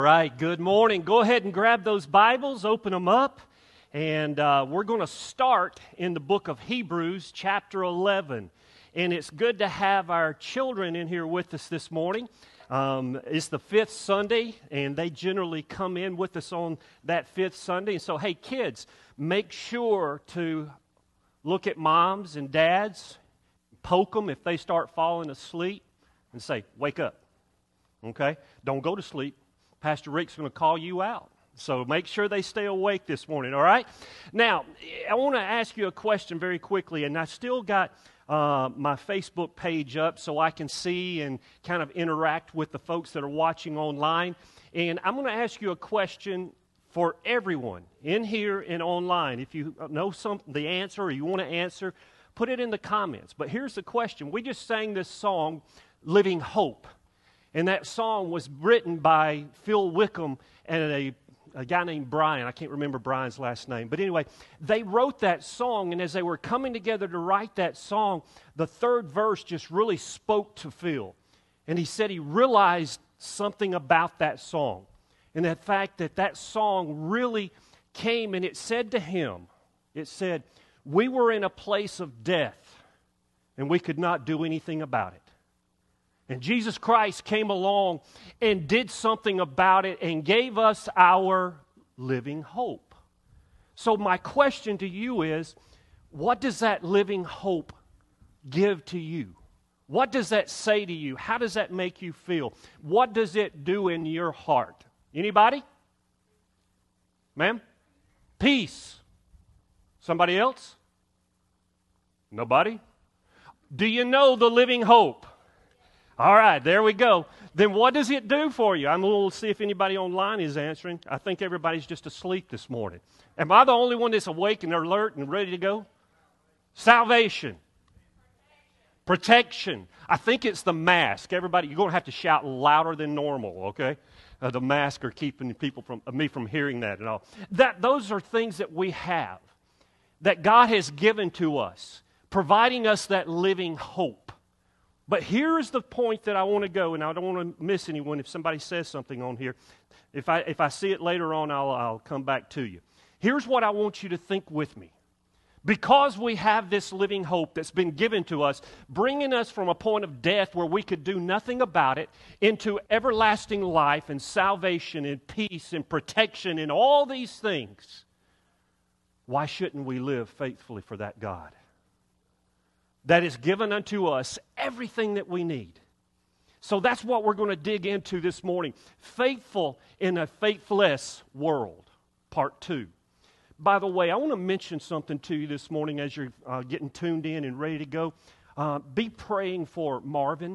All right, good morning. Go ahead and grab those Bibles, open them up, and we're going to start in the book of Hebrews, chapter 11. And it's good to have our children in here with us this morning. It's the fifth Sunday, and they generally come in with us on that fifth Sunday. And so, hey, kids, make sure to look at moms and dads, poke them if they start falling asleep, and say, wake up, okay? Don't go to sleep. Pastor Rick's going to call you out. So make sure they stay awake this morning, all right? Now, I want to ask you a question very quickly, and I still got my Facebook page up so I can see and kind of interact with the folks that are watching online. And I'm going to ask you a question for everyone in here and online. If you know the answer or you want to answer, put it in the comments. But here's the question. We just sang this song, Living Hope. And that song was written by Phil Wickham and a guy named Brian. I can't remember Brian's last name. But anyway, they wrote that song, and as they were coming together to write that song, the third verse just really spoke to Phil. And he said he realized something about that song. And the fact that that song really came, and it said to him, it said, we were in a place of death, and we could not do anything about it. And Jesus Christ came along and did something about it and gave us our living hope. So my question to you is, what does that living hope give to you? What does that say to you? How does that make you feel? What does it do in your heart? Anybody? Ma'am? Peace. Somebody else? Nobody? Do you know the living hope? All right, there we go. Then what does it do for you? I'm going to see if anybody online is answering. I think everybody's just asleep this morning. Am I the only one that's awake and alert and ready to go? Salvation. Protection. I think it's the mask. Everybody, you're going to have to shout louder than normal, okay? The mask are keeping people me from hearing that and all. Those are things that we have, that God has given to us, providing us that living hope. But here's the point that I want to go, and I don't want to miss anyone if somebody says something on here. If I see it later on, I'll come back to you. Here's what I want you to think with me. Because we have this living hope that's been given to us, bringing us from a point of death where we could do nothing about it into everlasting life and salvation and peace and protection and all these things, why shouldn't we live faithfully for that God that is given unto us everything that we need? So that's what we're going to dig into this morning. Faithful in a faithless world, part 2. By the way, I want to mention something to you this morning as you're getting tuned in and ready to go. Be praying for Marvin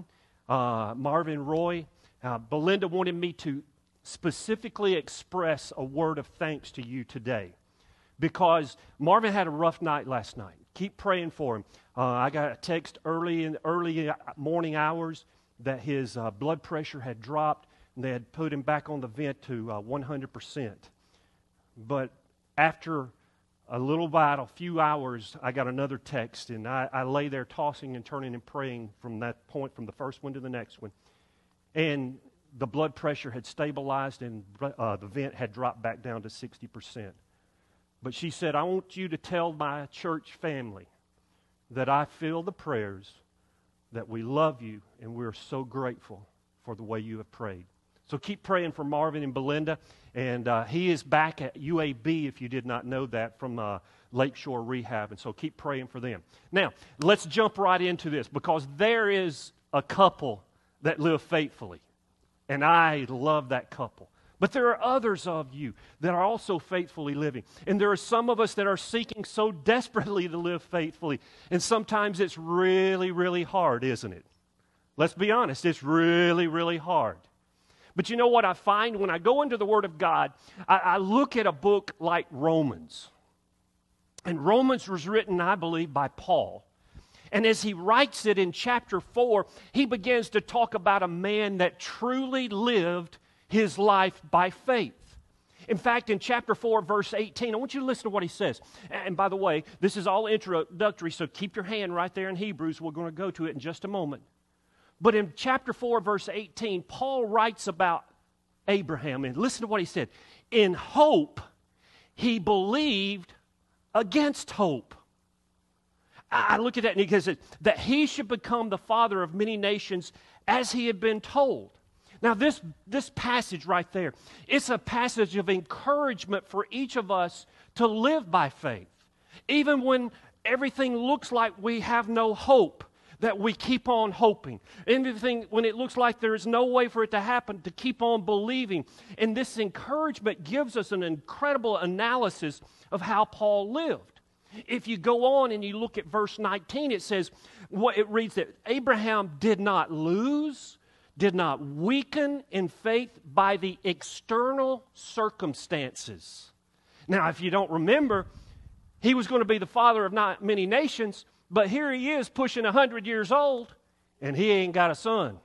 Roy. Belinda wanted me to specifically express a word of thanks to you today because Marvin had a rough night last night. Keep praying for him. I got a text early in the early morning hours that his blood pressure had dropped, and they had put him back on the vent to 100%. But after a little while, a few hours, I got another text, and I lay there tossing and turning and praying from that point, from the first one to the next one. And the blood pressure had stabilized, and the vent had dropped back down to 60%. But she said, I want you to tell my church family that I feel the prayers, that we love you, and we're so grateful for the way you have prayed. So keep praying for Marvin and Belinda. And he is back at UAB, if you did not know that, from Lakeshore Rehab. And so keep praying for them. Now, let's jump right into this, because there is a couple that live faithfully. And I love that couple. But there are others of you that are also faithfully living. And there are some of us that are seeking so desperately to live faithfully. And sometimes it's really, really hard, isn't it? Let's be honest, it's really, really hard. But you know what I find when I go into the Word of God, I look at a book like Romans. And Romans was written, I believe, by Paul. And as he writes it in chapter 4, he begins to talk about a man that truly lived his life by faith. In fact, in chapter 4, verse 18, I want you to listen to what he says. And by the way, this is all introductory, so keep your hand right there in Hebrews. We're going to go to it in just a moment. But in chapter 4, verse 18, Paul writes about Abraham. And listen to what he said. In hope, he believed against hope. I look at that and he says that he should become the father of many nations as he had been told. Now this passage right there, it's a passage of encouragement for each of us to live by faith. Even when everything looks like we have no hope, that we keep on hoping. Anything when it looks like there is no way for it to happen, to keep on believing. And this encouragement gives us an incredible analysis of how Paul lived. If you go on and you look at verse 19, it says, it reads that Abraham did not lose, did not weaken in faith by the external circumstances. Now, if you don't remember, he was going to be the father of not many nations, but here he is pushing 100 years old, and he ain't got a son.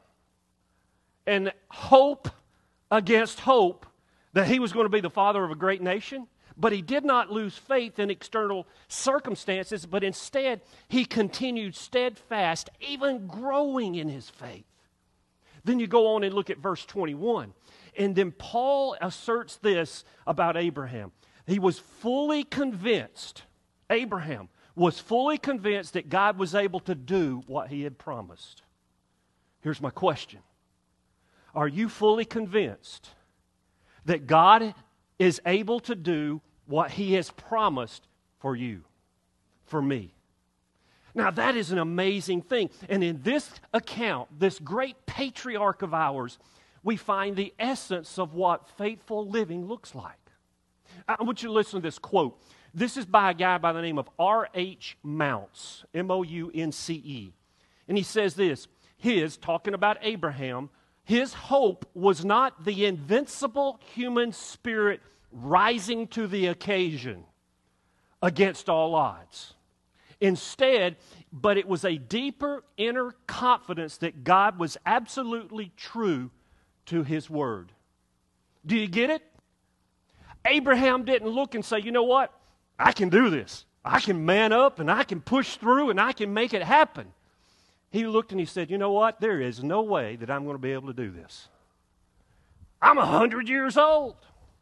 And hope against hope that he was going to be the father of a great nation, but he did not lose faith in external circumstances, but instead he continued steadfast, even growing in his faith. Then you go on and look at verse 21, and then Paul asserts this about Abraham. He was fully convinced, Abraham was fully convinced that God was able to do what he had promised. Here's my question. Are you fully convinced that God is able to do what he has promised for you, for me? Now that is an amazing thing. And in this account, this great patriarch of ours, we find the essence of what faithful living looks like. I want you to listen to this quote. This is by a guy by the name of R.H. Mounce, M-O-U-N-C-E. And he says this, talking about Abraham, his hope was not the invincible human spirit rising to the occasion against all odds. Instead, but it was a deeper inner confidence that God was absolutely true to his word. Do you get it? Abraham didn't look and say, you know what? I can do this. I can man up and I can push through and I can make it happen. He looked and he said, you know what? There is no way that I'm going to be able to do this. I'm 100 years old.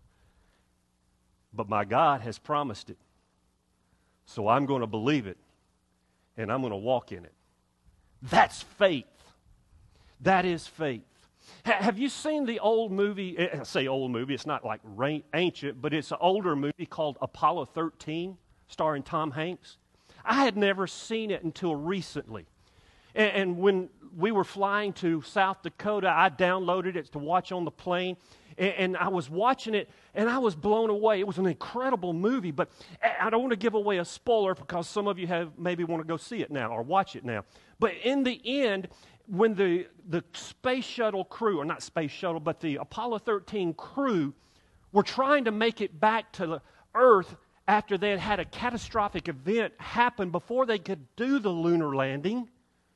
But my God has promised it. So I'm going to believe it and I'm going to walk in it. That's faith. That is faith. Have you seen the old movie? I say old movie, it's not like ancient, but it's an older movie called Apollo 13, starring Tom Hanks. I had never seen it until recently. And when we were flying to South Dakota, I downloaded it to watch on the plane. And I was watching it, and I was blown away. It was an incredible movie, but I don't want to give away a spoiler because some of you maybe want to go see it now or watch it now. But in the end, when the space shuttle crew, or not space shuttle, but the Apollo 13 crew were trying to make it back to the Earth after they had had a catastrophic event happen before they could do the lunar landing,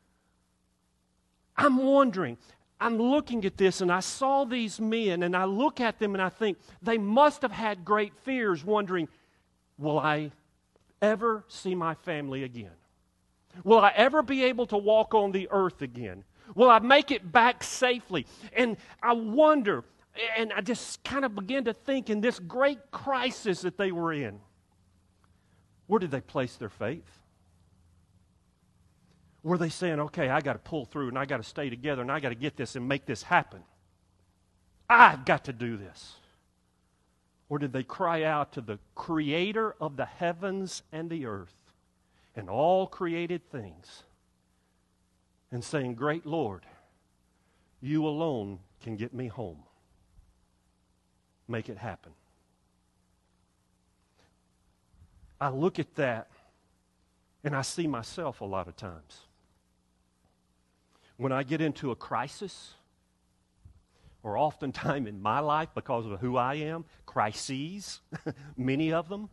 I'm wondering, I'm looking at this and I saw these men and I look at them and I think they must have had great fears wondering, will I ever see my family again? Will I ever be able to walk on the earth again? Will I make it back safely? And I wonder, and I just kind of begin to think in this great crisis that they were in, where did they place their faith? Were they saying, okay, I got to pull through and I got to stay together and I got to get this and make this happen? I've got to do this. Or did they cry out to the creator of the heavens and the earth and all created things and saying, great Lord, you alone can get me home. Make it happen. I look at that and I see myself a lot of times. When I get into a crisis, or oftentimes in my life because of who I am, crises, many of them,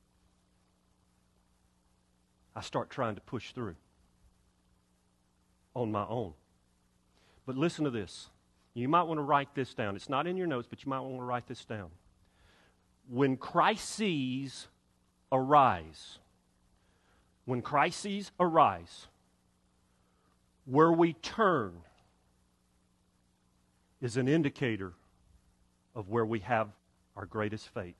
I start trying to push through on my own. But listen to this. You might want to write this down. It's not in your notes, but you might want to write this down. When crises arise, where we turn is an indicator of where we have our greatest faith.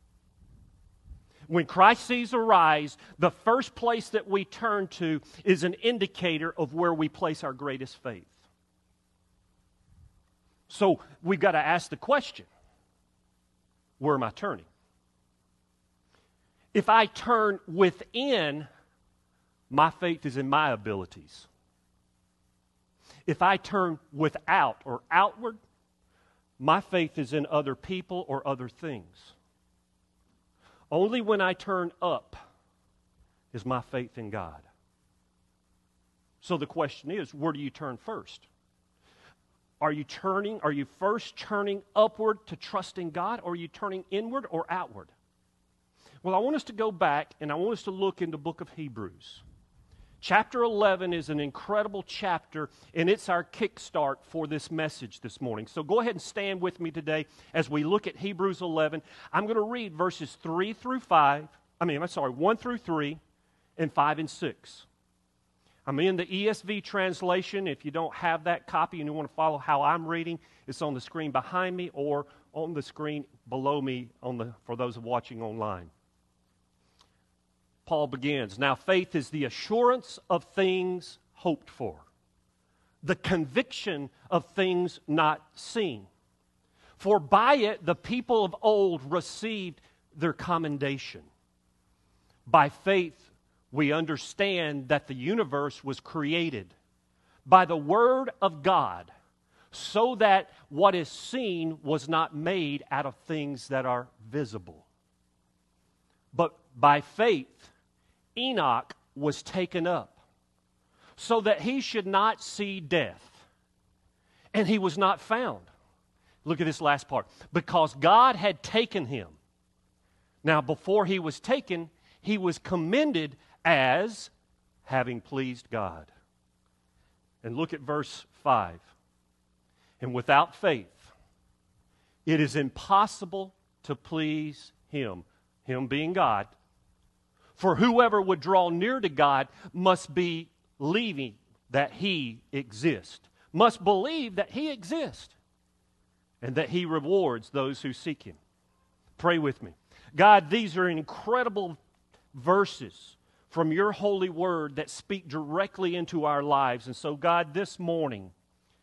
When Christ sees arise, the first place that we turn to is an indicator of where we place our greatest faith. So we've got to ask the question, where am I turning? If I turn within, my faith is in my abilities. If I turn without or outward, my faith is in other people or other things. Only when I turn up is my faith in God. So the question is, where do you turn first? Are you first turning upward to trusting God, or are you turning inward or outward? Well, I want us to go back and I want us to look in the book of Hebrews. Chapter 11 is an incredible chapter, and it's our kickstart for this message this morning. So go ahead and stand with me today as we look at Hebrews 11. I'm going to read verses 1 through 3, and 5 and 6. I'm in the ESV translation. If you don't have that copy and you want to follow how I'm reading, it's on the screen behind me or on the screen below me for those watching online. Paul begins, "Now faith is the assurance of things hoped for, the conviction of things not seen. For by it the people of old received their commendation. By faith we understand that the universe was created by the word of God, so that what is seen was not made out of things that are visible. But by faith Enoch was taken up, so that he should not see death. And he was not found." Look at this last part. "Because God had taken him. Now before he was taken, he was commended as having pleased God." And look at verse 5. "And without faith, it is impossible to please him," him being God. "For whoever would draw near to God must be believing that he exists," must believe that he exists, "and that he rewards those who seek him." Pray with me. God, these are incredible verses from your holy word that speak directly into our lives. And so, God, this morning,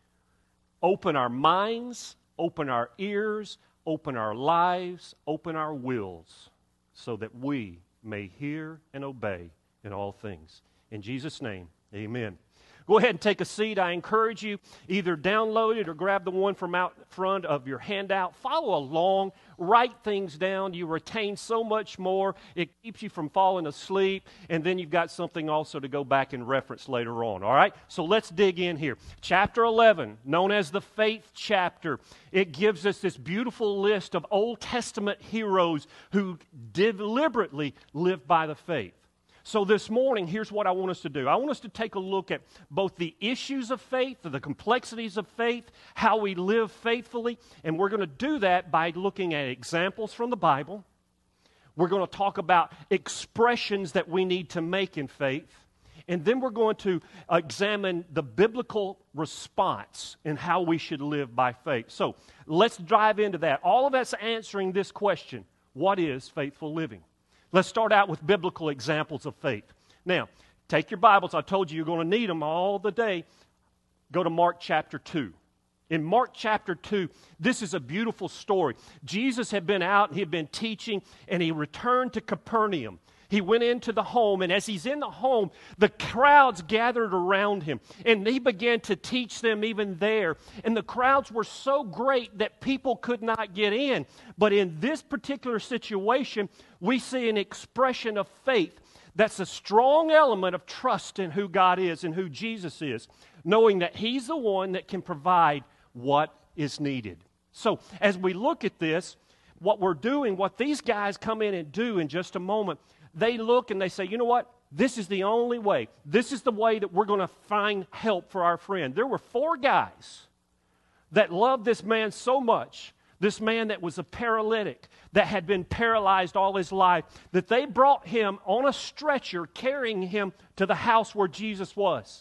open our minds, open our ears, open our lives, open our wills, so that we may hear and obey in all things. In Jesus' name, amen. Go ahead and take a seat. I encourage you, either download it or grab the one from out front of your handout. Follow along. Write things down. You retain so much more. It keeps you from falling asleep. And then you've got something also to go back and reference later on. All right? So let's dig in here. Chapter 11, known as the faith chapter. It gives us this beautiful list of Old Testament heroes who deliberately lived by the faith. So this morning, here's what I want us to do. I want us to take a look at both the issues of faith, the complexities of faith, how we live faithfully, and we're going to do that by looking at examples from the Bible. We're going to talk about expressions that we need to make in faith, and then we're going to examine the biblical response and how we should live by faith. So let's dive into that. All of us answering this question, what is faithful living? Let's start out with biblical examples of faith. Now, take your Bibles. I told you you're going to need them all the day. Go to Mark chapter 2. In Mark chapter 2, this is a beautiful story. Jesus had been out, he had been teaching, and he returned to Capernaum. He went into the home, and as he's in the home, the crowds gathered around him, and he began to teach them even there. And the crowds were so great that people could not get in. But in this particular situation, we see an expression of faith that's a strong element of trust in who God is and who Jesus is, knowing that he's the one that can provide what is needed. So as we look at this, what we're doing, what these guys come in and do in just a moment, they look and they say, you know what? This is the only way. This is the way that we're going to find help for our friend. There were 4 guys that loved this man so much, this man that was a paralytic, that had been paralyzed all his life, that they brought him on a stretcher, carrying him to the house where Jesus was.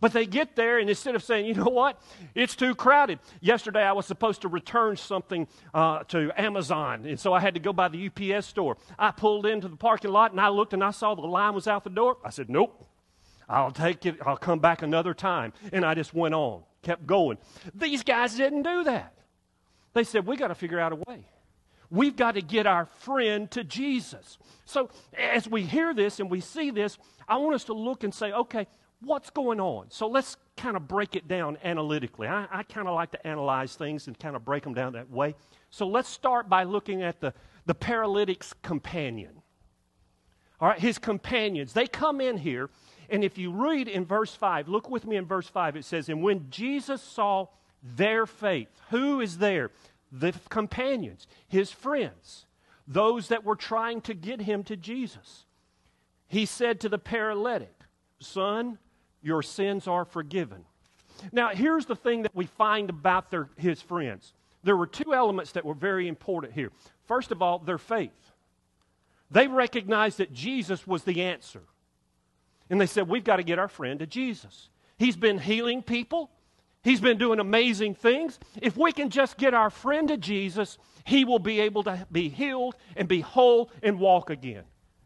But they get there, and instead of saying, you know what, it's too crowded. Yesterday I was supposed to return something to Amazon, and so I had to go by the UPS store. I pulled into the parking lot, and I looked, and I saw the line was out the door. I said, nope, I'll take it. I'll come back another time. And I just went on, kept going. These guys didn't do that. They said, we got to figure out a way. We've got to get our friend to Jesus. So as we hear this and we see this, I want us to look and say, okay, what's going on? So let's kind of break it down analytically. I kind of like to analyze things and kind of break them down that way. So let's start by looking at the paralytic's companion. All right, his companions. They come in here, and if you read in verse 5, look with me in verse 5, it says, and when Jesus saw their faith, who is there? The companions, his friends, those that were trying to get him to Jesus. He said to the paralytic, son, your sins are forgiven. Now, here's the thing that we find about his friends. There were two elements that were very important here. First of all, their faith. They recognized that Jesus was the answer. And they said, we've got to get our friend to Jesus. He's been healing people. He's been doing amazing things. If we can just get our friend to Jesus, he will be able to be healed and be whole and walk again.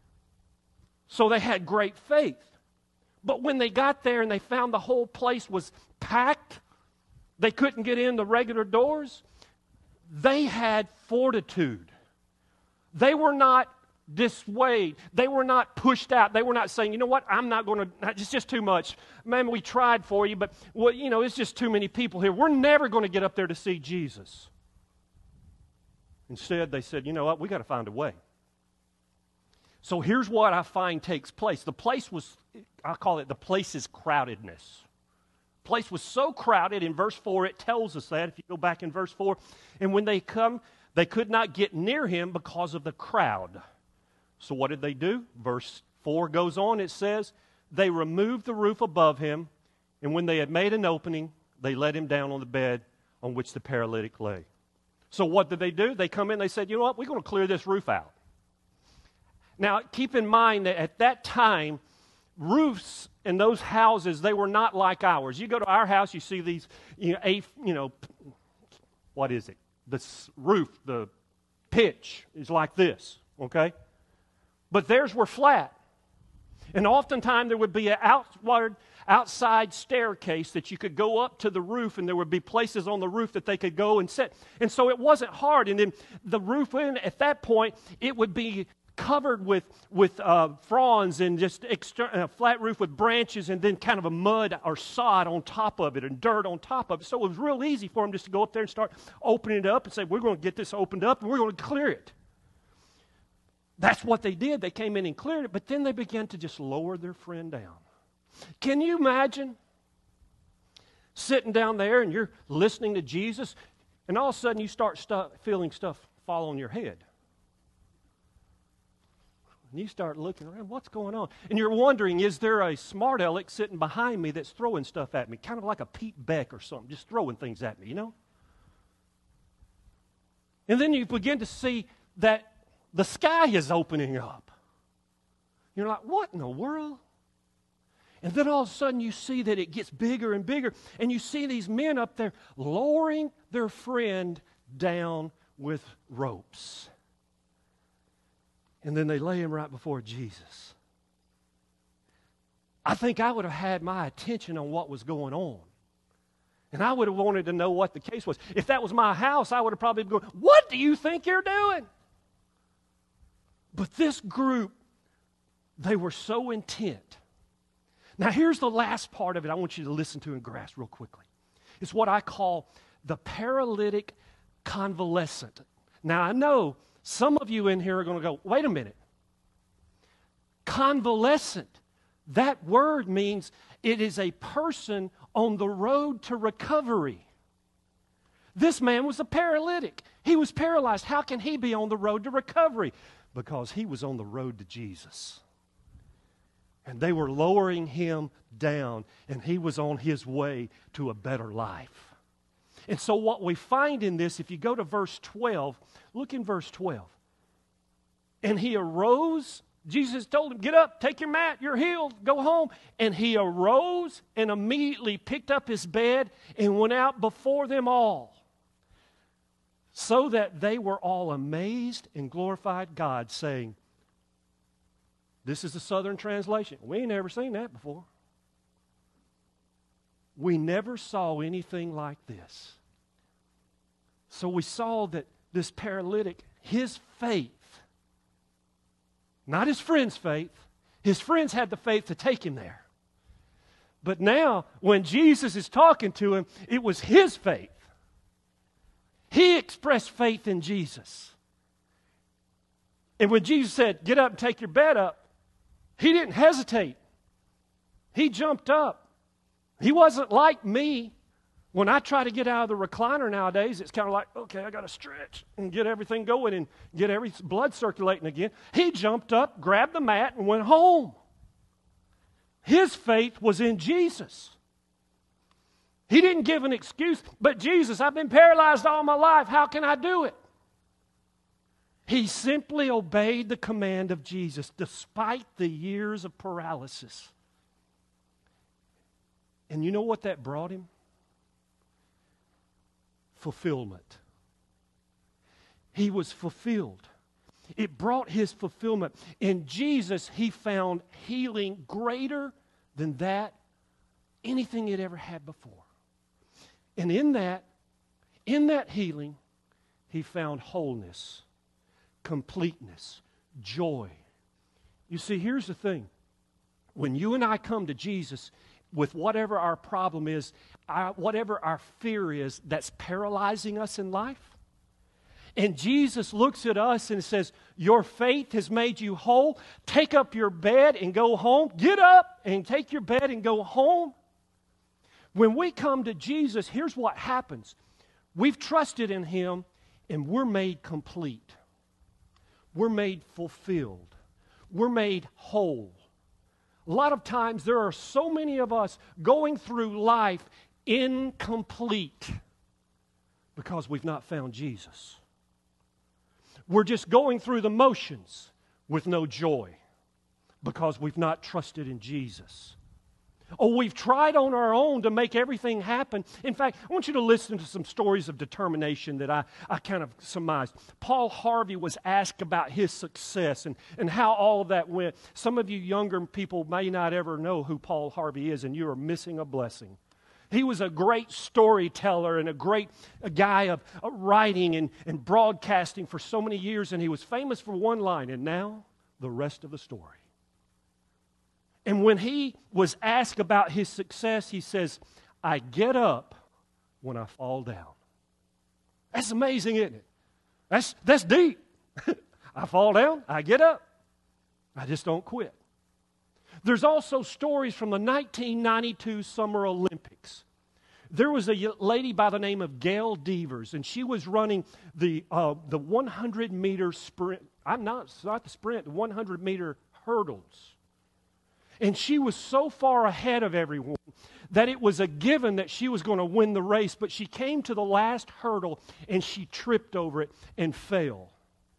So they had great faith. But when they got there and they found the whole place was packed, they couldn't get in the regular doors, they had fortitude. They were not dissuaded. They were not pushed out. They were not saying, you know what, I'm not going to, it's just too much. Man, we tried for you, but well, you know, it's just too many people here. We're never going to get up there to see Jesus. Instead, they said, you know what, we got to find a way. So here's what I find takes place. The place was, I call it the place's crowdedness. The place was so crowded. In verse 4, it tells us that. If you go back in verse 4, and when they come, they could not get near him because of the crowd. So what did they do? Verse 4 goes on. It says, they removed the roof above him, and when they had made an opening, they let him down on the bed on which the paralytic lay. So what did they do? They come in, they said, you know what, we're going to clear this roof out. Now, keep in mind that at that time, roofs in those houses, they were not like ours. You go to our house, you see these, what is it? The roof, the pitch is like this, okay? But theirs were flat. And oftentimes there would be an outside staircase that you could go up to the roof, and there would be places on the roof that they could go and sit. And so it wasn't hard. And then the roof, at that point, it would be covered with fronds and just a flat roof with branches and then kind of a mud or sod on top of it and dirt on top of it. So it was real easy for them just to go up there and start opening it up and say, we're going to get this opened up and we're going to clear it. That's what they did. They came in and cleared it, but then they began to just lower their friend down. Can you imagine sitting down there and you're listening to Jesus and all of a sudden you start feeling stuff fall on your head? And you start looking around, what's going on? And you're wondering, is there a smart aleck sitting behind me that's throwing stuff at me? Kind of like a Pete Beck or something, just throwing things at me, you know? And then you begin to see that the sky is opening up. You're like, what in the world? And then all of a sudden you see that it gets bigger and bigger, and you see these men up there lowering their friend down with ropes. And then they lay him right before Jesus. I think I would have had my attention on what was going on. And I would have wanted to know what the case was. If that was my house, I would have probably been going, what do you think you're doing? But this group, they were so intent. Now here's the last part of it I want you to listen to and grasp real quickly. It's what I call the paralytic convalescent. Now I know some of you in here are going to go, wait a minute. Convalescent, that word means it is a person on the road to recovery. This man was a paralytic. He was paralyzed. How can he be on the road to recovery? Because he was on the road to Jesus. And they were lowering him down, and he was on his way to a better life. And so what we find in this, if you go to verse 12, look in verse 12. And he arose Jesus told him, get up, take your mat, you're healed, go home. And he arose and immediately picked up his bed and went out before them all, so that they were all amazed and glorified God, saying, this is the Southern translation. We ain't never seen that before. We never saw anything like this. So we saw that this paralytic, his faith, not his friend's faith. His friends had the faith to take him there. But now, when Jesus is talking to him, it was his faith. He expressed faith in Jesus. And when Jesus said, get up and take your bed up, he didn't hesitate. He jumped up. He wasn't like me. When I try to get out of the recliner nowadays, it's kind of like, okay, I got to stretch and get everything going and get every blood circulating again. He jumped up, grabbed the mat, and went home. His faith was in Jesus. He didn't give an excuse, but Jesus, I've been paralyzed all my life. How can I do it? He simply obeyed the command of Jesus despite the years of paralysis. And you know what that brought him? Fulfillment. He was fulfilled. It brought his fulfillment. In Jesus, he found healing greater than that, anything he'd ever had before. And in that healing, he found wholeness, completeness, joy. You see, here's the thing. When you and I come to Jesus with whatever our problem is, whatever our fear is that's paralyzing us in life, and Jesus looks at us and says, your faith has made you whole. Take up your bed and go home. Get up and take your bed and go home. When we come to Jesus, here's what happens. We've trusted in Him and we're made complete. We're made fulfilled. We're made whole. A lot of times there are so many of us going through life incomplete because we've not found Jesus. We're just going through the motions with no joy because we've not trusted in Jesus. Oh, we've tried on our own to make everything happen. In fact, I want you to listen to some stories of determination that I kind of surmised. Paul Harvey was asked about his success and how all of that went. Some of you younger people may not ever know who Paul Harvey is, and you are missing a blessing. He was a great storyteller and a guy of writing and broadcasting for so many years, and he was famous for one line, and now the rest of the story. And when he was asked about his success, he says, I get up when I fall down. That's amazing, isn't it? That's deep. I fall down, I get up. I just don't quit. There's also stories from the 1992 Summer Olympics. There was a lady by the name of Gail Devers, and she was running the 100-meter sprint. It's not the sprint, the 100-meter hurdles. And she was so far ahead of everyone that it was a given that she was going to win the race. But she came to the last hurdle and she tripped over it and fell.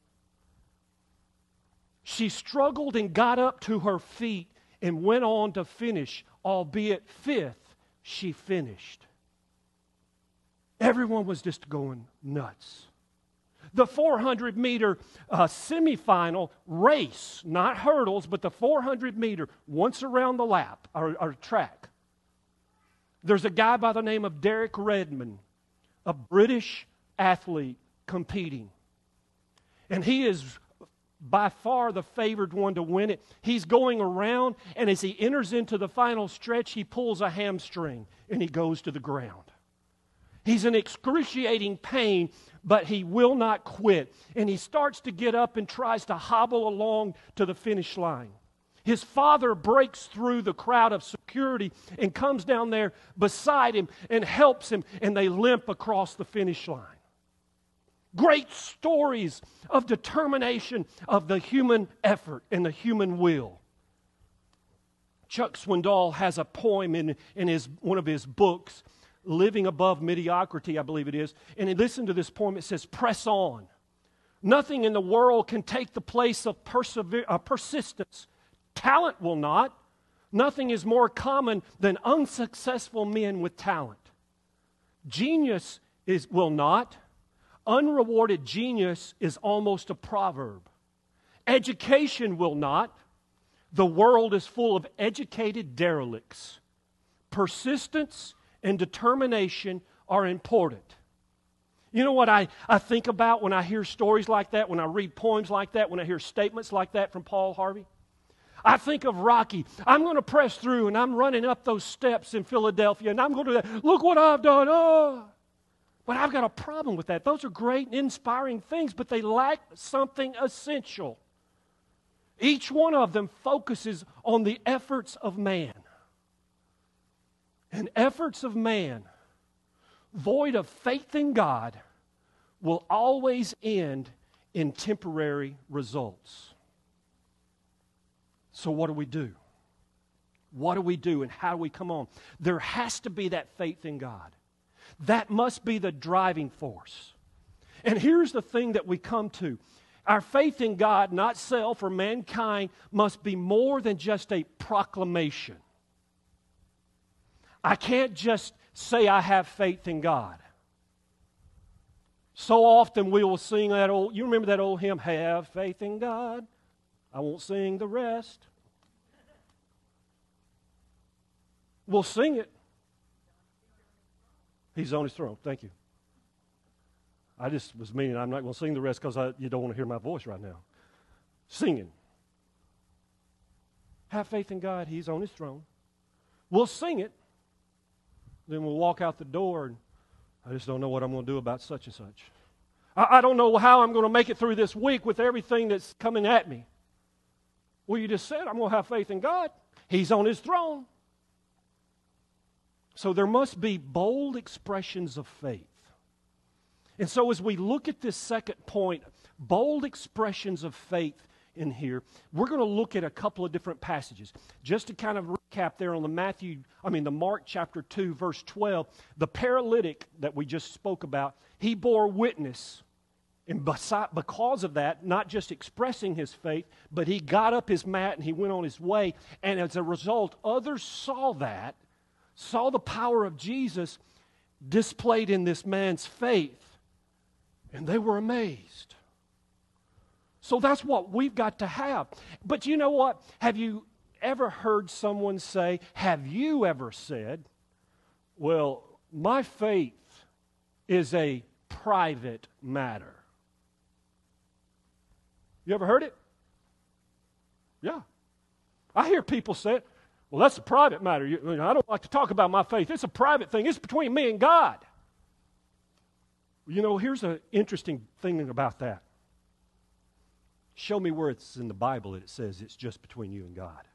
She struggled and got up to her feet and went on to finish, albeit fifth, she finished. Everyone was just going nuts. The 400-meter semifinal race, not hurdles, but the 400-meter, once around the lap, or track. There's a guy by the name of Derek Redmond, a British athlete competing. And he is by far the favored one to win it. He's going around, and as he enters into the final stretch, he pulls a hamstring, and he goes to the ground. He's in excruciating pain, but he will not quit. And he starts to get up and tries to hobble along to the finish line. His father breaks through the crowd of security and comes down there beside him and helps him, and they limp across the finish line. Great stories of determination of the human effort and the human will. Chuck Swindoll has a poem in one of his books, Living Above Mediocrity, I believe it is. And listen to this poem. It says, press on. Nothing in the world can take the place of persistence. Talent will not. Nothing is more common than unsuccessful men with talent. Genius will not. Unrewarded genius is almost a proverb. Education will not. The world is full of educated derelicts. Persistence and determination are important. You know what I think about when I hear stories like that, when I read poems like that, when I hear statements like that from Paul Harvey? I think of Rocky. I'm going to press through, and I'm running up those steps in Philadelphia, and I'm going to do that. Look what I've done. Oh. But I've got a problem with that. Those are great and inspiring things, but they lack something essential. Each one of them focuses on the efforts of man. And efforts of man, void of faith in God, will always end in temporary results. So what do we do? What do we do and how do we come on? There has to be that faith in God. That must be the driving force. And here's the thing that we come to. Our faith in God, not self or mankind, must be more than just a proclamation. I can't just say I have faith in God. So often we will sing that old, you remember that old hymn, have faith in God, I won't sing the rest. We'll sing it. He's on his throne. Thank you. I just was meaning I'm not going to sing the rest because you don't want to hear my voice right now. Singing. Have faith in God. He's on his throne. We'll sing it. Then we'll walk out the door and I just don't know what I'm going to do about such and such. I don't know how I'm going to make it through this week with everything that's coming at me. Well, you just said I'm going to have faith in God. He's on his throne. So there must be bold expressions of faith. And so as we look at this second point, bold expressions of faith in here, we're going to look at a couple of different passages. Just to kind of recap there on the Mark chapter 2, verse 12, the paralytic that we just spoke about, he bore witness. And because of that, not just expressing his faith, but he got up his mat and he went on his way. And as a result, others saw that, saw the power of Jesus displayed in this man's faith, and they were amazed. So that's what we've got to have. But you know what? Have you ever heard someone say, have you ever said, well, my faith is a private matter? You ever heard it? Yeah. I hear people say it. Well, that's a private matter. I don't like to talk about my faith. It's a private thing. It's between me and God. You know, here's an interesting thing about that. Show me where it's in the Bible that it says it's just between you and God.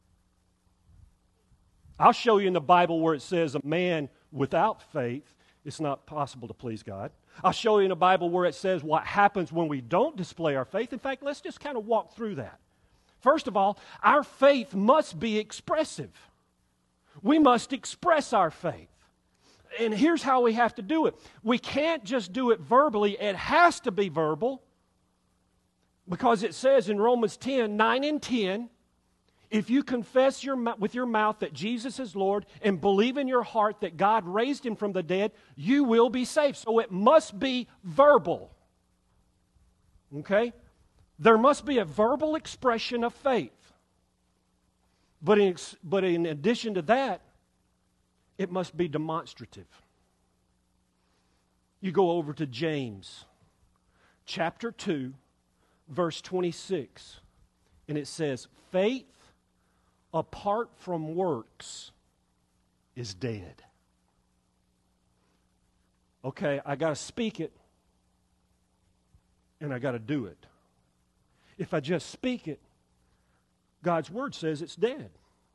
I'll show you in the Bible where it says a man without faith, it's not possible to please God. I'll show you in the Bible where it says what happens when we don't display our faith. In fact, let's just kind of walk through that. First of all, our faith must be expressive. We must express our faith. And here's how we have to do it. We can't just do it verbally. It has to be verbal. Because it says in Romans 10, 9 and 10, if you confess with your mouth that Jesus is Lord and believe in your heart that God raised him from the dead, you will be saved. So it must be verbal. Okay? There must be a verbal expression of faith. But in addition to that, it must be demonstrative. You go over to James chapter 2, verse 26, and it says, faith apart from works is dead. Okay, I got to speak it, and I got to do it. If I just speak it, God's Word says it's dead.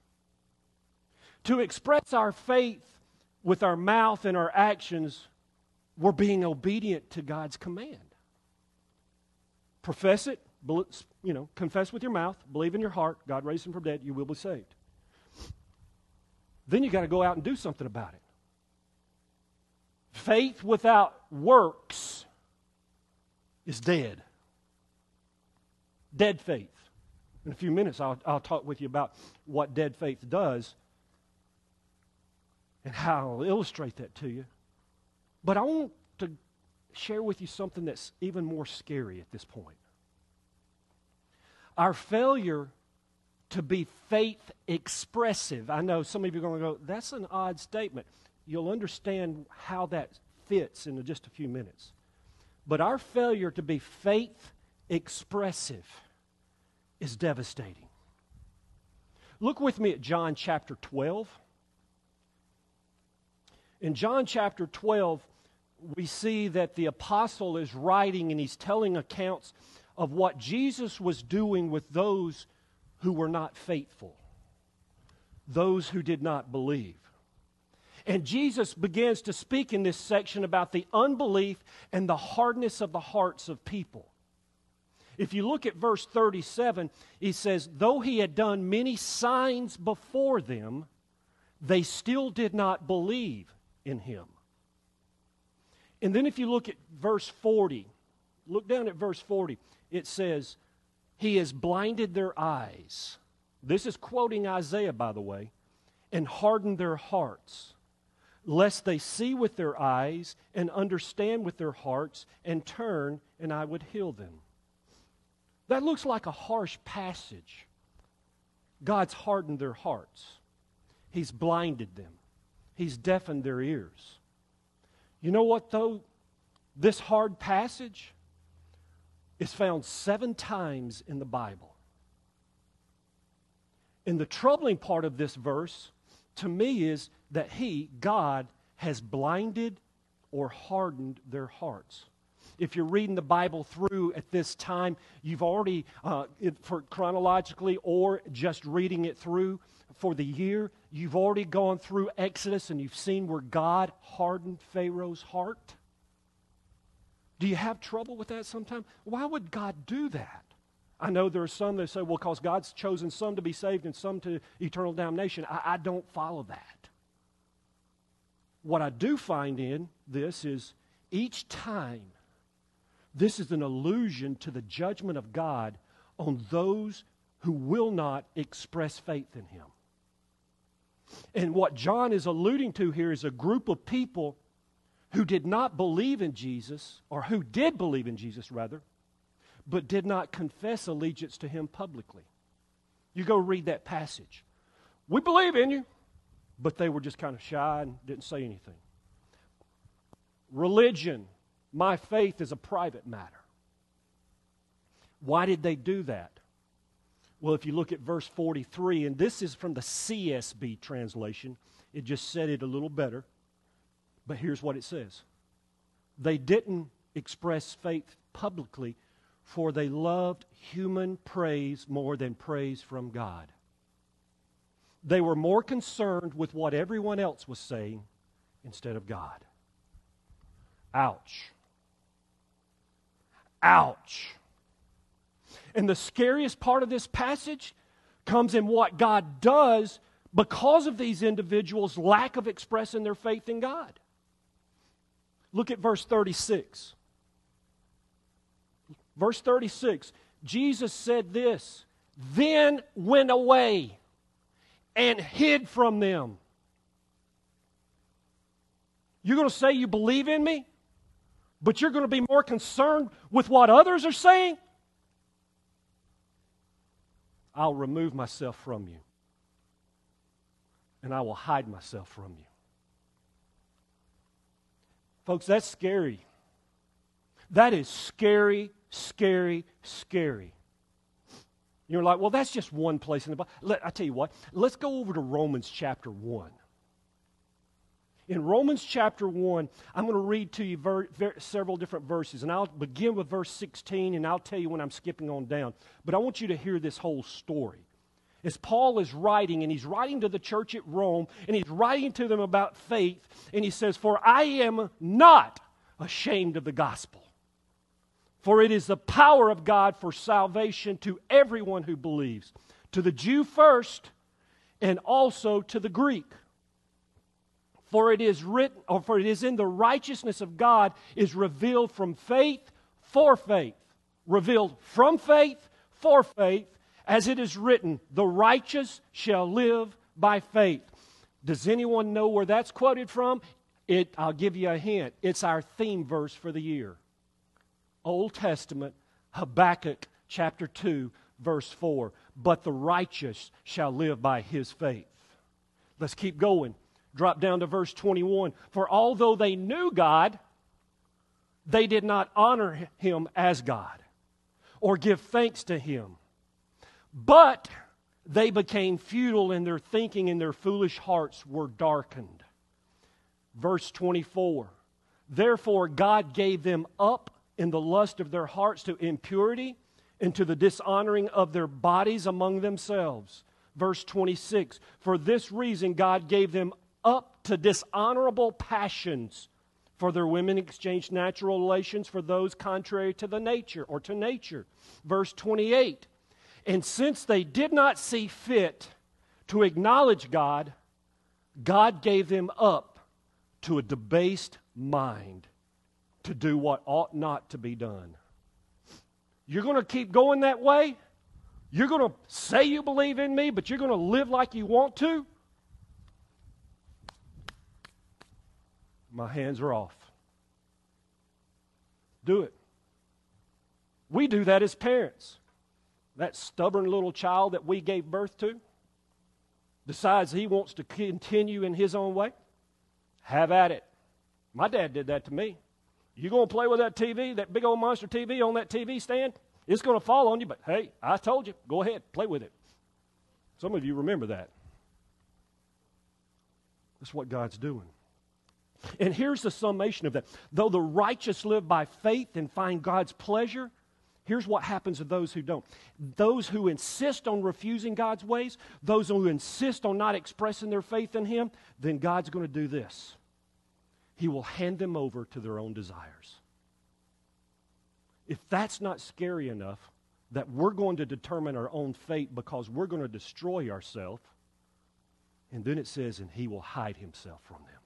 To express our faith with our mouth and our actions, we're being obedient to God's command. Profess it, confess with your mouth, believe in your heart, God raised him from the dead, you will be saved. Then you got to go out and do something about it. Faith without works is dead. dead faith. In a few minutes, I'll talk with you about what dead faith does and how I'll illustrate that to you. But I want to share with you something that's even more scary at this point. Our failure to be faith expressive. I know some of you are going to go, that's an odd statement. You'll understand how that fits in just a few minutes. But our failure to be faith expressive is devastating. Look with me at John chapter 12. In John chapter 12, we see that the apostle is writing and he's telling accounts of what Jesus was doing with those who were not faithful, those who did not believe. And Jesus begins to speak in this section about the unbelief and the hardness of the hearts of people. If you look at verse 37, he says, though he had done many signs before them, they still did not believe in him. And then if you look at verse 40, look down at verse 40, it says, he has blinded their eyes. This is quoting Isaiah, by the way, and hardened their hearts, lest they see with their eyes and understand with their hearts and turn, and I would heal them. That looks like a harsh passage. God's hardened their hearts. He's blinded them. He's deafened their ears. You know what, though? This hard passage is found 7 times in the Bible. And the troubling part of this verse, to me, is that God, has blinded or hardened their hearts. If you're reading the Bible through at this time, you've already, for chronologically or just reading it through for the year, you've already gone through Exodus and you've seen where God hardened Pharaoh's heart. Do you have trouble with that sometimes? Why would God do that? I know there are some that say, well, because God's chosen some to be saved and some to eternal damnation. I don't follow that. What I do find in this is each time, this is an allusion to the judgment of God on those who will not express faith in Him. And what John is alluding to here is a group of people who did not believe in Jesus, or who did believe in Jesus rather, but did not confess allegiance to Him publicly. You go read that passage. We believe in you, but they were just kind of shy and didn't say anything. Religion, my faith, is a private matter. Why did they do that? Well, if you look at verse 43, and this is from the CSB translation, it just said it a little better, but here's what it says. They didn't express faith publicly, for they loved human praise more than praise from God. They were more concerned with what everyone else was saying instead of God. Ouch. Ouch. And the scariest part of this passage comes in what God does because of these individuals' lack of expressing their faith in God. Look at verse 36. Verse 36, Jesus said this, then went away and hid from them. You're going to say you believe in me, but you're going to be more concerned with what others are saying? I'll remove myself from you, and I will hide myself from you. Folks, that's scary. That is scary, scary, scary. You're like, well, that's just one place in the Bible. I tell you what, let's go over to Romans chapter 1. In Romans chapter 1, I'm going to read to you several different verses, and I'll begin with verse 16, and I'll tell you when I'm skipping on down. But I want you to hear this whole story. As Paul is writing, and he's writing to the church at Rome, and he's writing to them about faith, and he says, for I am not ashamed of the gospel. For it is the power of God for salvation to everyone who believes, to the Jew first, and also to the Greek. For it is written, or for it is in the righteousness of God is revealed from faith for faith. Revealed from faith for faith, as it is written, the righteous shall live by faith. Does anyone know where that's quoted from? I'll give you a hint. It's our theme verse for the year. Old Testament, Habakkuk chapter 2, verse 4. But the righteous shall live by his faith. Let's keep going. Drop down to verse 21. For although they knew God, they did not honor him as God or give thanks to him. But they became futile in their thinking, and their foolish hearts were darkened. Verse 24. Therefore God gave them up in the lust of their hearts to impurity, and to the dishonoring of their bodies among themselves. Verse 26. For this reason God gave them up to dishonorable passions. For their women exchanged natural relations for those contrary to the nature or to nature. Verse 28. And since they did not see fit to acknowledge God, God gave them up to a debased mind to do what ought not to be done. You're going to keep going that way? You're going to say you believe in me, but you're going to live like you want to? My hands are off. Do it. We do that as parents. That stubborn little child that we gave birth to decides he wants to continue in his own way. Have at it. My dad did that to me. You going to play with that TV, that big old monster TV on that TV stand? It's going to fall on you, but hey, I told you, go ahead, play with it. Some of you remember that. That's what God's doing. And here's the summation of that. Though the righteous live by faith and find God's pleasure, here's what happens to those who don't. Those who insist on refusing God's ways, those who insist on not expressing their faith in Him, then God's going to do this. He will hand them over to their own desires. If that's not scary enough, that we're going to determine our own fate because we're going to destroy ourselves, and then it says, and He will hide Himself from them.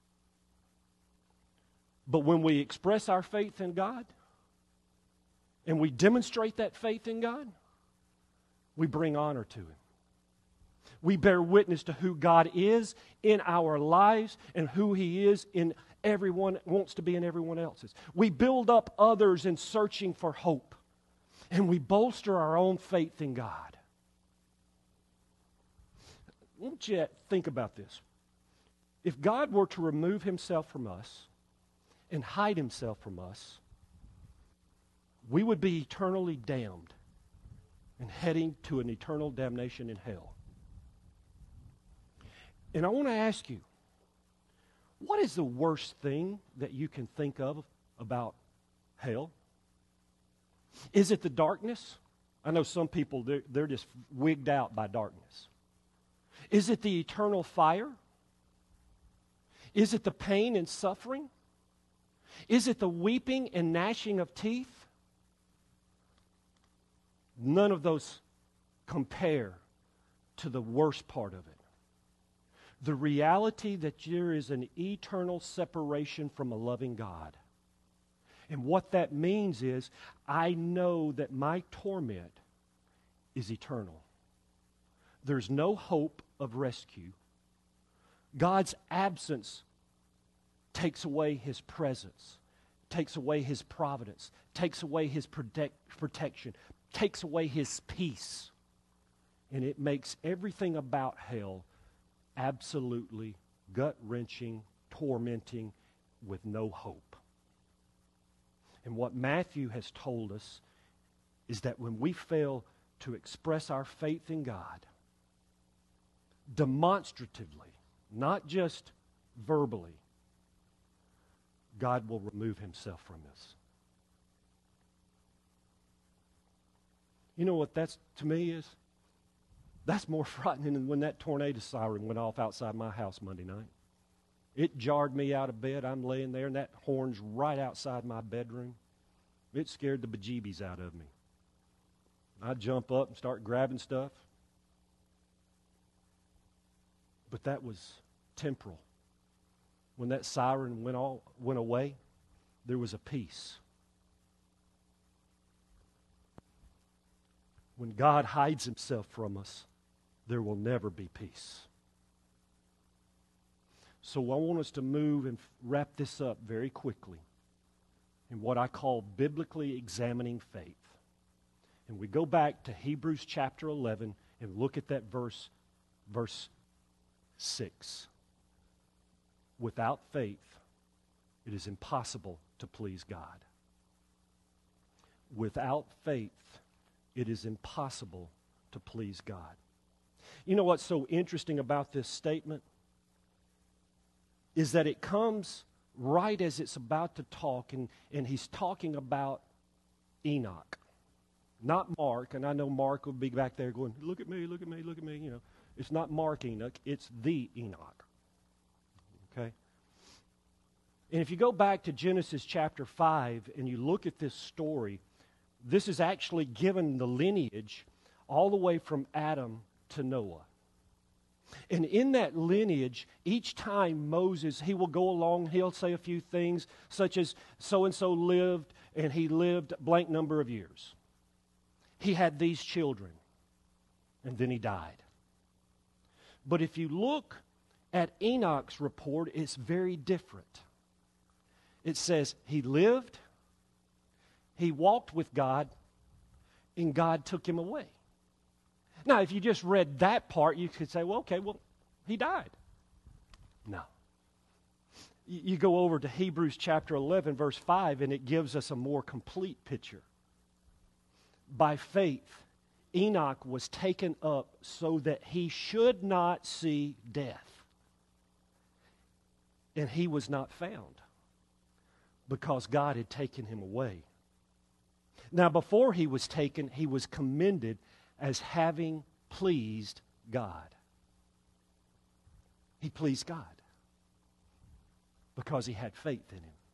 But when we express our faith in God, and we demonstrate that faith in God, we bring honor to Him. We bear witness to who God is in our lives and who He is in everyone, wants to be in everyone else's. We build up others in searching for hope. And we bolster our own faith in God. I want you to think about this. If God were to remove Himself from us and hide Himself from us, we would be eternally damned and heading to an eternal damnation in hell. And I want to ask you, what is the worst thing that you can think of about hell? Is it the darkness? I know some people, they're just wigged out by darkness. Is it the eternal fire? Is it the pain and suffering? Is it the weeping and gnashing of teeth? None of those compare to the worst part of it. The reality that there is an eternal separation from a loving God. And what that means is, I know that my torment is eternal. There's no hope of rescue. God's absence takes away His presence, takes away His providence, takes away His protection, takes away His peace. And it makes everything about hell absolutely gut-wrenching, tormenting, with no hope. And what Matthew has told us is that when we fail to express our faith in God, demonstratively, not just verbally, God will remove Himself from us. You know what that's, to me, is? That's more frightening than when that tornado siren went off outside my house Monday night. It jarred me out of bed. I'm laying there, and that horn's right outside my bedroom. It scared the bejeebies out of me. I jump up and start grabbing stuff. But that was temporal. When that siren went away, there was a peace. When God hides himself from us, there will never be peace. So I want us to move and wrap this up very quickly in what I call biblically examining faith. And we go back to Hebrews chapter 11 and look at that verse 6. Without faith, it is impossible to please God. Without faith, it is impossible to please God. You know what's so interesting about this statement? Is that it comes right as it's about to talk, and he's talking about Enoch, not Mark. And I know Mark will be back there going, look at me, look at me, look at me. You know, it's not Mark Enoch, it's the Enoch. Okay? And if you go back to Genesis chapter 5 and you look at this story, this is actually given the lineage all the way from Adam to Noah. And in that lineage, each time Moses, he will go along, he'll say a few things, such as so-and-so lived, and he lived blank number of years. He had these children, and then he died. But if you look at Enoch's report, it's very different. It says he lived, he walked with God, and God took him away. Now, if you just read that part, you could say, well, okay, well, he died. No. You go over to Hebrews chapter 11, verse 5, and it gives us a more complete picture. By faith, Enoch was taken up so that he should not see death. And he was not found because God had taken him away. Now, before he was taken, he was commended as having pleased God. He pleased God because he had faith in him.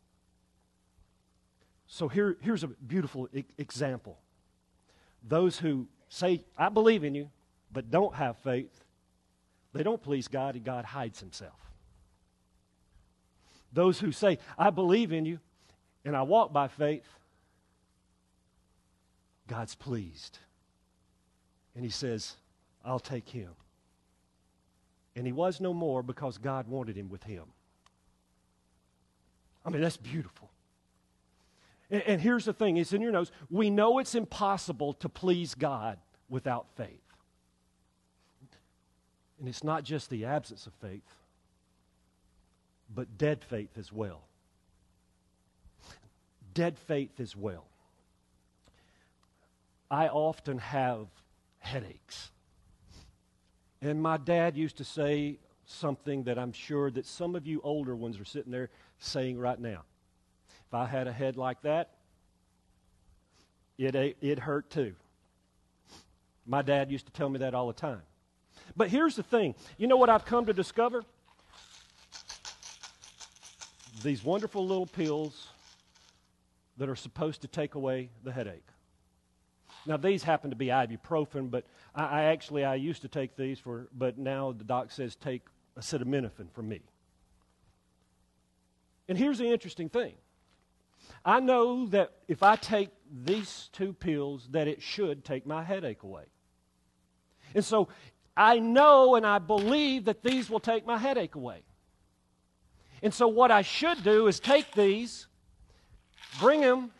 So here's a beautiful example. Those who say, I believe in you, but don't have faith, they don't please God, and God hides himself. Those who say, I believe in you, and I walk by faith, God's pleased. And he says, I'll take him. And he was no more because God wanted him with him. I mean, that's beautiful. And here's the thing, it's in your notes. We know it's impossible to please God without faith. And it's not just the absence of faith, but dead faith as well. Dead faith as well. I often have headaches. And my dad used to say something that I'm sure that some of you older ones are sitting there saying right now. If I had a head like that, it hurt too. My dad used to tell me that all the time. But here's the thing. You know what I've come to discover? These wonderful little pills that are supposed to take away the headache. Now, these happen to be ibuprofen, but I used to take these but now the doc says take acetaminophen for me. And here's the interesting thing. I know that if I take these two pills, that it should take my headache away. And so I know and I believe that these will take my headache away. And so what I should do is take these, bring them.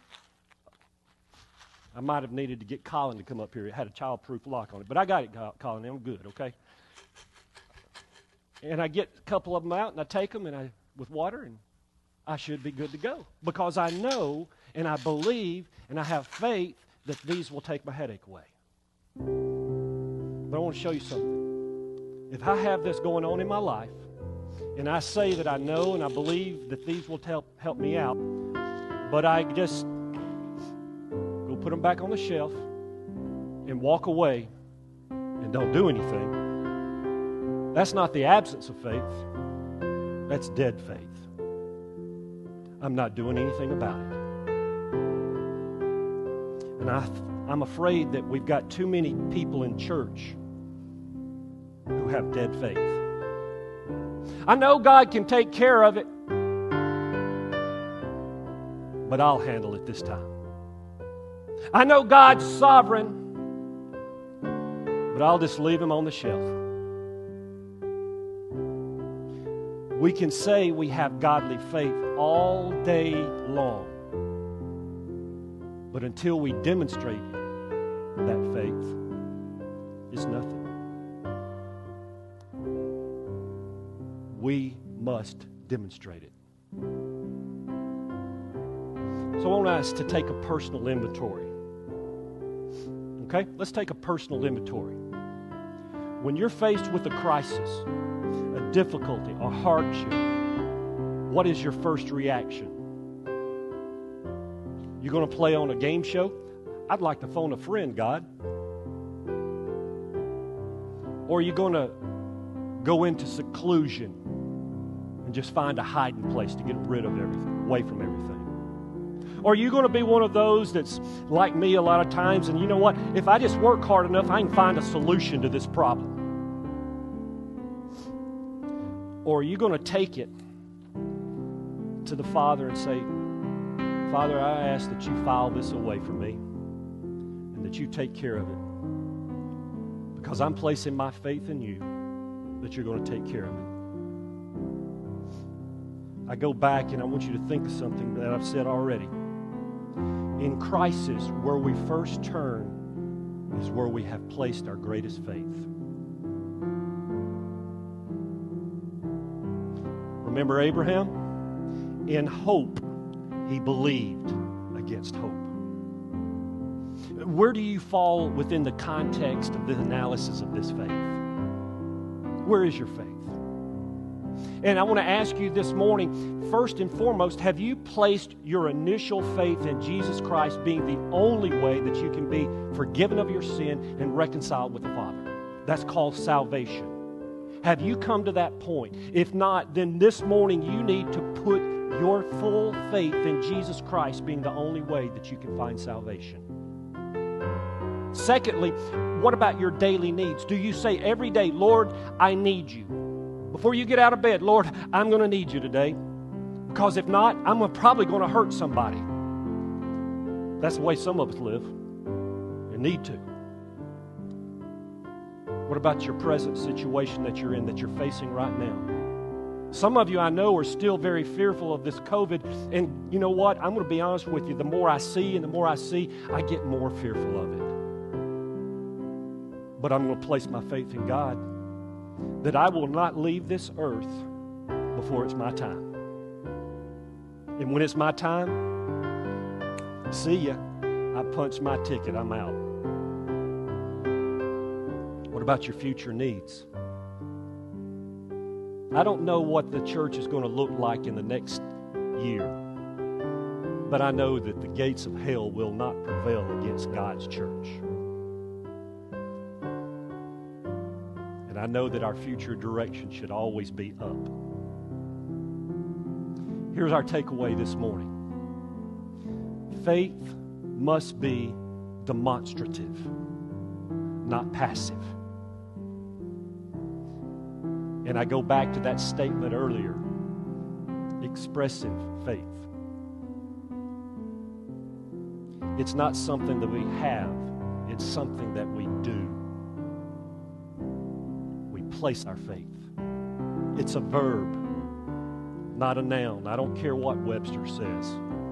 I might have needed to get Colin to come up here. It had a child-proof lock on it, but I got it, Colin. I'm good, okay? And I get a couple of them out, and I take them with water, and I should be good to go. Because I know, and I believe, and I have faith that these will take my headache away. But I want to show you something. If I have this going on in my life, and I say that I know and I believe that these will help me out, but I just go put them back on the shelf and walk away and don't do anything, that's not the absence of faith. That's dead faith. I'm not doing anything about it. And I'm afraid that we've got too many people in church who have dead faith. I know God can take care of it, but I'll handle it this time. I know God's sovereign, but I'll just leave them on the shelf. We can say we have godly faith all day long, but until we demonstrate that faith, it's nothing. We must demonstrate it. So I want us to take a personal inventory. Okay? Let's take a personal inventory. When you're faced with a crisis, a difficulty, a hardship, what is your first reaction? You're going to play on a game show? I'd like to phone a friend, God. Or are you going to go into seclusion and just find a hiding place to get rid of everything, away from everything? Or are you going to be one of those that's like me a lot of times, and you know what? If I just work hard enough, I can find a solution to this problem. Or are you going to take it to the Father and say, Father, I ask that you file this away from me and that you take care of it, because I'm placing my faith in you that you're going to take care of it. I go back and I want you to think of something that I've said already. In crisis, where we first turn is where we have placed our greatest faith. Remember Abraham? In hope, he believed against hope. Where do you fall within the context of the analysis of this faith? Where is your faith? And I want to ask you this morning, first and foremost, have you placed your initial faith in Jesus Christ being the only way that you can be forgiven of your sin and reconciled with the Father? That's called salvation. Have you come to that point? If not, then this morning you need to put your full faith in Jesus Christ being the only way that you can find salvation. Secondly, what about your daily needs? Do you say every day, Lord, I need you? Before you get out of bed, Lord, I'm going to need you today. Because if not, I'm probably going to hurt somebody. That's the way some of us live and need to. What about your present situation that you're in, that you're facing right now? Some of you I know are still very fearful of this COVID. And you know what? I'm going to be honest with you. The more I see and the more I see, I get more fearful of it. But I'm going to place my faith in God that I will not leave this earth before it's my time. And when it's my time, see ya. I punched my ticket. I'm out. What about your future needs? I don't know what the church is going to look like in the next year, but I know that the gates of hell will not prevail against God's church. I know that our future direction should always be up. Here's our takeaway this morning. Faith must be demonstrative, not passive. And I go back to that statement earlier, expressive faith. It's not something that we have, it's something that we do. Place our faith. It's a verb, not a noun. I don't care what Webster says.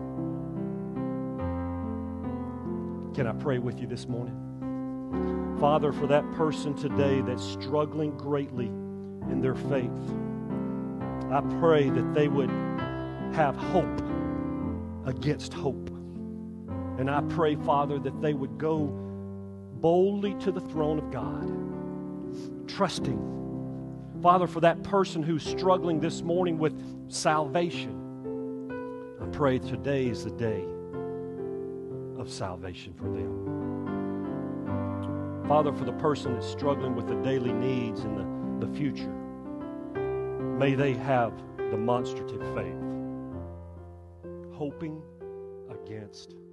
Can I pray with you this morning? Father, for that person today that's struggling greatly in their faith, I pray that they would have hope against hope. And I pray, Father, that they would go boldly to the throne of God, trusting. Father, for that person who's struggling this morning with salvation, I pray today is the day of salvation for them. Father, for the person that's struggling with the daily needs and the future, may they have demonstrative faith, hoping against